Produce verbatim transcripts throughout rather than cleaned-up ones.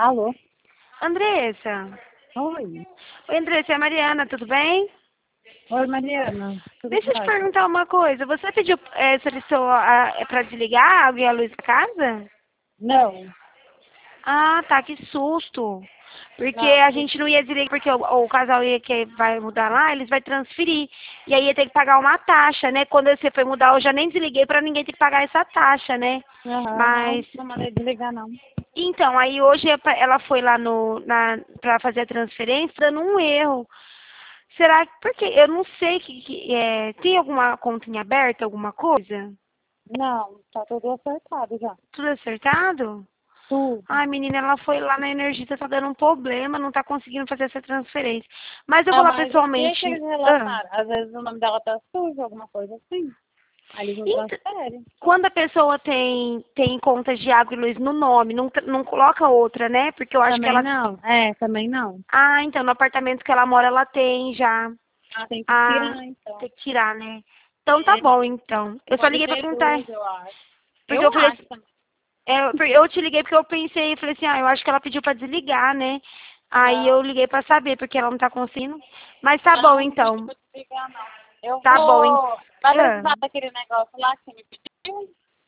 Alô? Andressa. Oi. Oi, Andressa, é a Mariana, tudo bem? Oi, Mariana. Tudo Deixa eu te bem? perguntar uma coisa. Você pediu, é, solicitou a, é pra desligar a água e a luz da casa? Não. Ah, tá, que susto. Porque Não. a gente não ia desligar, porque o, o casal ia que vai mudar lá, eles vai transferir. E aí ia ter que pagar uma taxa, né? Quando você foi mudar, eu já nem desliguei pra ninguém ter que pagar essa taxa, né? Aham, não. Mas Não mandei desligar, não. então, aí hoje é pra- ela foi lá no, na, pra fazer a transferência, dando um erro. Será que, porque eu não sei que, que é, tem alguma conta em aberta, alguma coisa? Não, tá tudo acertado já. Tudo acertado? Tudo. Ai, menina, ela foi lá na Energisa, tá dando um problema, não tá conseguindo fazer essa transferência. Mas eu vou Ah, lá mas o que pessoalmente. que eles Ah. relataram? Às vezes o nome dela tá sujo, alguma coisa assim. Aí eles não Ent- transferem. Quando a pessoa tem, tem contas de água e luz no nome, não, tra- não coloca outra, né? Porque eu acho que Também ela. não. É, também não. Ah, então no apartamento que ela mora, ela tem já. Ah, tem que Ah, tirar, então. tem que tirar, né? Então tá É, bom, então. Eu só pode liguei pra ter perguntar. duas, eu acho. Porque Eu eu falei acho assim, também. é, eu eu te liguei porque eu pensei, falei assim, ah, eu acho que ela pediu pra desligar, né? Aí Não. eu liguei pra saber, porque ela não tá conseguindo. Mas tá bom, Não, não pedi então. pra desligar, não. Eu Tá bom, então. vou. Vai Ah, precisar daquele negócio lá que você me pediu?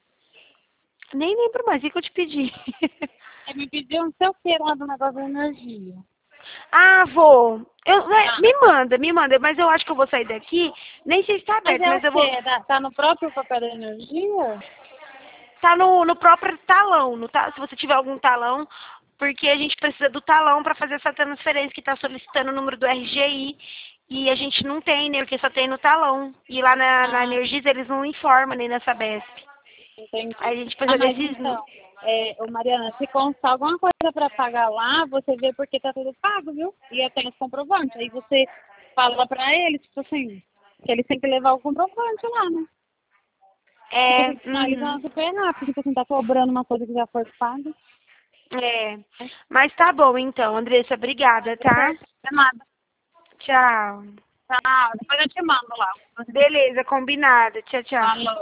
nem lembro mais o que que eu te pedi. Você me pediu não sei o que lá do negócio da energia. Ah, vou. Eu, é, Ah, me manda, me manda. Mas eu acho que eu vou sair daqui. Nem sei se tá mas aberto, é o mas eu vou. quê? Tá, tá no próprio papel da energia? Tá no, no próprio talão. No, ta- se você tiver algum talão, porque a gente precisa do talão para fazer essa transferência que está solicitando o número do R G I. E a gente não tem, né? Porque só tem no talão. E lá na, na Ah, Energisa eles não informam nem nessa Sabesp. Aí entendi. a gente Ah, precisa mas desses. então, é, ô Mariana, se constar alguma coisa pra pagar lá, você vê porque tá tudo pago, viu? E eu tenho os comprovantes. Aí você fala pra eles, tipo assim, que eles têm que levar o comprovante lá, né? Tipo É, assim, senão eles uhum, vão super rápido, tipo assim, tá cobrando uma coisa que já foi paga. é. Mas tá bom então, Andressa, obrigada, tá? Não é nada. Tchau. Tá, depois eu te mando lá. Beleza, combinado. Tchau, tchau. Falou.